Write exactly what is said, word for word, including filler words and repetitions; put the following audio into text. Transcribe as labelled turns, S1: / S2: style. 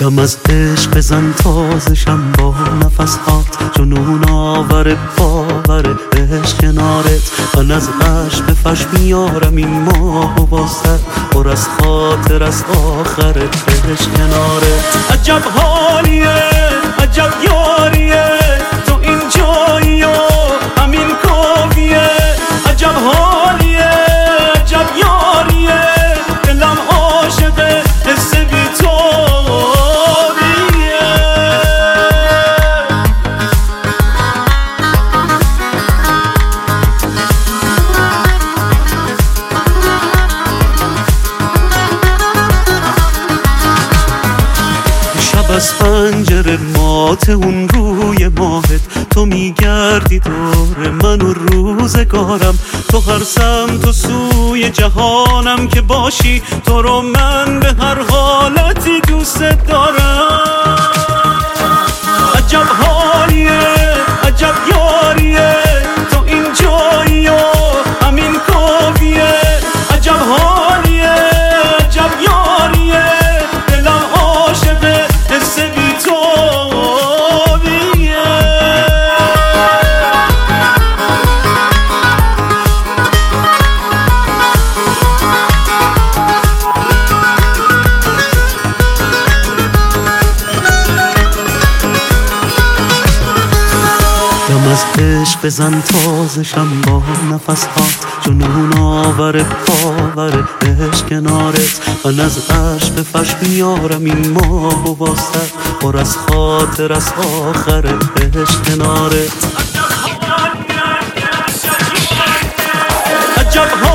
S1: دم از عشق بزن تازشم با نفس هات، جنون آور باور عشق کنارت. من از عشق فش میارم این ماه و بازتر، پر از خاطر از آخرت عشق کنارت. عجب حالیه عجب یاریه تو این جایی و همین کافیه. عجب حالیه عجب یاریه دلم عاشقه حس بی تو. از پنجره مات اون روی ماهت، تو میگردی دور من و روزگارم. تو هر سمت و سوی جهانم که باشی، تو رو من به هر حالتی دوست دارم. عجب حالیه عجب یاریه تو این جایی و همین کافیه. عجب حالیه عجب یاریه دلم عاشقه حس بی تو بیه. دم از عشق بزن تازشم با نفس هات، جنون آور باور عشق کنارت. من از عشق فش میارم این ماه و بازتر، پر از خاطر از آخر عشق کنارت. عجب